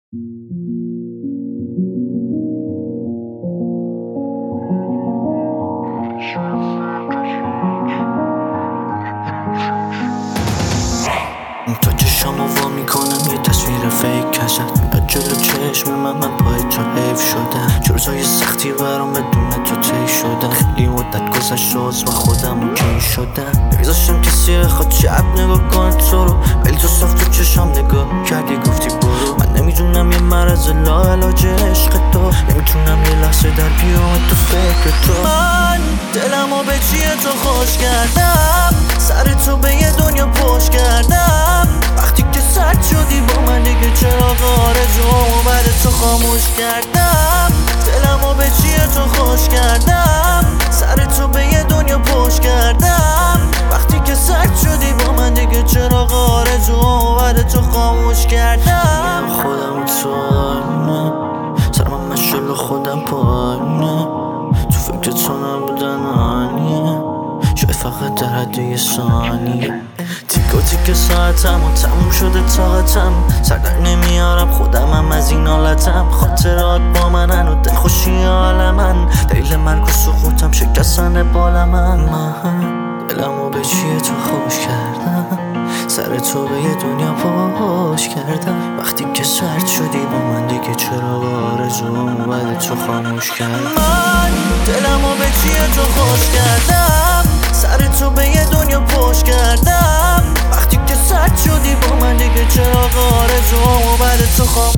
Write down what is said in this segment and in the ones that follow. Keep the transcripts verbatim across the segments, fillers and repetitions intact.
تا چشامو وا میکنم یه تصویر فیک ازت میاد جلو چشم من من پای تو حیف شدم چه روزای سختی برام بدون تو طی شدم خیلی مدت گذشت و خودم کی شدم نمیذاشتم کسی بخواد شب نگاه کنه تو رو ولی تو صاف تو چشام نگاه کردی گفتی برو من نمیدونم یه مرض لاعلاج عشق تو نمیتونم یه لحظه در بیام تو فکر تو من دلمو به چیه تو خوش کردم سر تو به یه دنیا پشت کردم وقتی که سرد شدی با من دیگه چراغ آرزوامو بعد تو خاموش کردم دلمو به چیه تو خوش کردم سر تو به یه دنیا پشت کردم وقتی که سرد شدی با من دیگه چراغ آرزوامو بعد تو خاموش کردم خودم تو آینه سر من مشغول خودم پایینه تو فکر تو نبودن آنیه شاید فقط در حد یه ثانیه تیکا تیک ساعتم و تموم شده طاقتم سر در نمیارم خودمم از این حالتم خاطرات با منن و دلخوشی حال من دلیل مرگ و سقوطم شکستن بال من من دلمو به چیه تو خوش کردم سر تو به یه دنیا پاش کردم وقتی که سرد شدی با من دیگه چرا آرزوامو بعد تو خاموش کردم من دلمو به چیه تو خوش کردم سر تو به یه دنیا پشت کردم وقتی که سرد شدی با من دیگه چرا آرزوامو بعد تو خام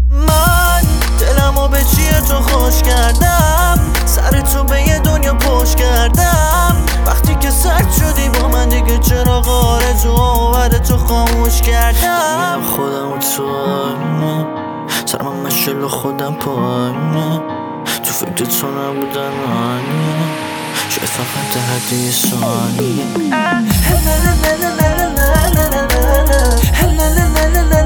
من دلمو به چیه تو خوش کردم سر تو به یه دنیا پشت کردم وقتی که سرد شدی با من دیگه چرا آرزوامو بعد تو خاموش کردم خودم تو آینه سر من مشغول خودم پایینه تو فکر تو نبودن آنیه شاید فقط در حد یه ثانیه